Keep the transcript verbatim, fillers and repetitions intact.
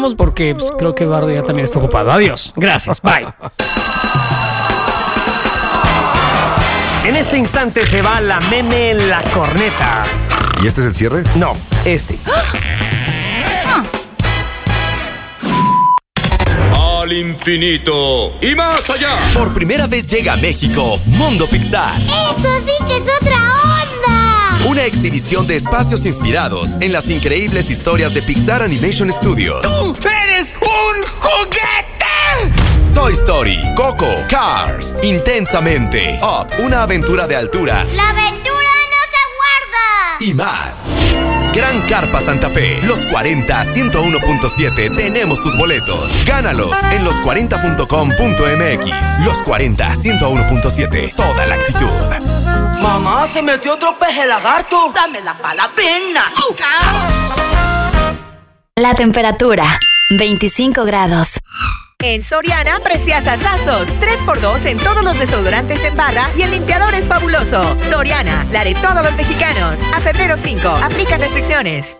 Porque pues, creo que Eduardo ya también está ocupado. Adiós. Gracias. Bye. En este instante se va la meme en la corneta. ¿Y este es el cierre? No, este. Al infinito y más allá. Por primera vez llega a México Mundo Pixar. ¡Eso sí que es otra onda! Una exhibición de espacios inspirados en las increíbles historias de Pixar Animation Studios. ¡Tú eres un juguete! Toy Story, Coco, Cars, Intensamente, Up, una aventura de altura. ¡La aventura no se aguarda! Y más. Gran Carpa Santa Fe, los cuarenta, ciento uno punto siete, tenemos tus boletos. Gánalos en los cuarenta punto com punto m x. Los cuarenta, ciento uno punto siete, toda la actitud. Mamá, se metió otro peje lagarto. Dame la palabena. La temperatura, veinticinco grados. En Soriana, preciasazazos. tres por dos en todos los desodorantes en barra y el limpiador es fabuloso. Soriana, la de todos los mexicanos. A febrero cinco, aplica restricciones.